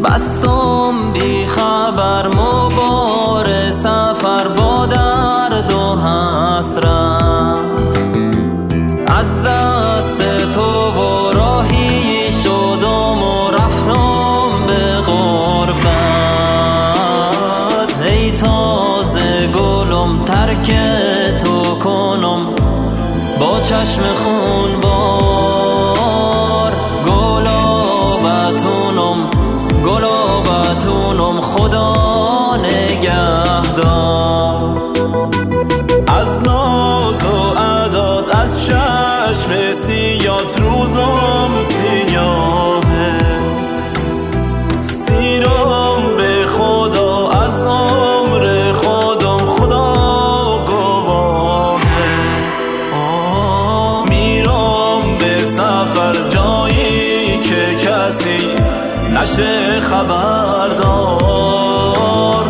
بستم بی خبر مبار سفر با درد و حسرت، از دست تو و راهی شدم و رفتم به غربت. ای تازه گلم ترک تو کنم با چشم خون بار، گلابتونم خدا نگهدار. از ناز و عداد از چشم سیات روزم سیاهه، سیرم به خدا از عمر خودم خدا گواهه. میرم به سفر جایی که کسی نشه خبردار،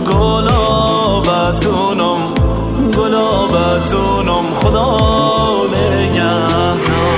گلابتونم خدا نگهدار.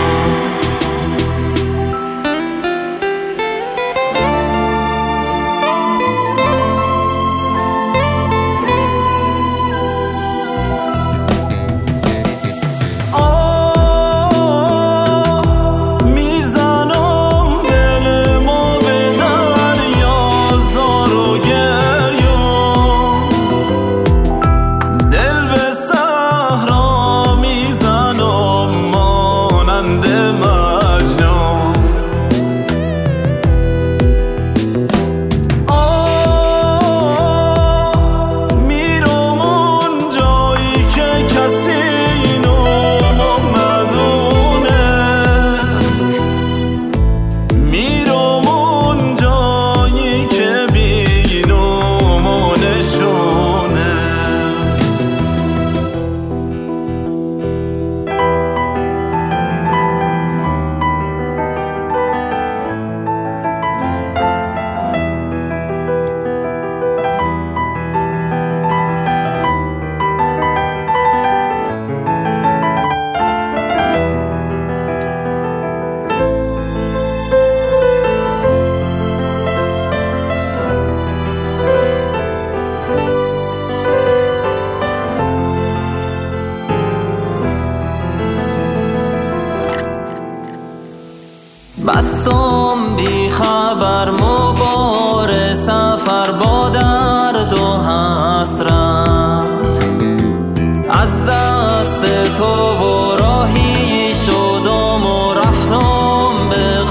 بستم بی خبر مبار سفر با درد و حسرت، از دست تو و راهی شدم و رفتم به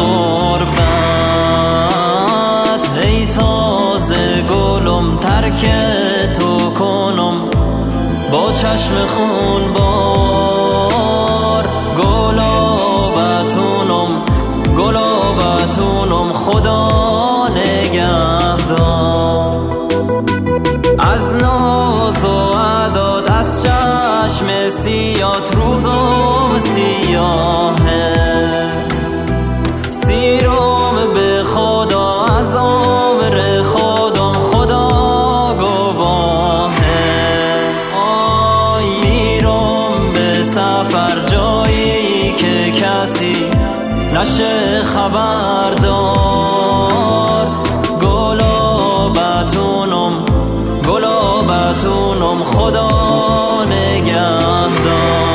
غربت. ای تازه گلم ترک تو کنم با چشم خون بار، گلابتونم خدا نگهدار. از ناز و عداد از چشم سیات روزم سیاهه، سیرم به خدا از عمر خودم خدا گواهه. میرم به سفر جایی که کسی نشه خبردار، گلابتونم خدا نگهدار.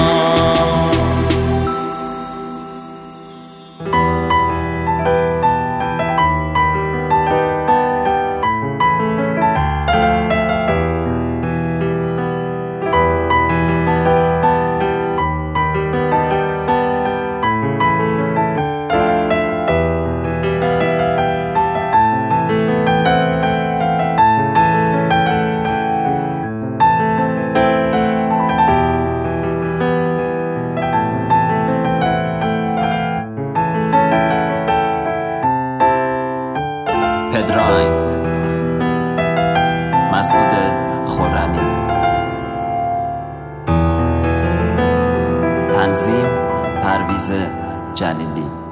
پدراین مسعود خرمی، تنظیم پرویز جلیلی.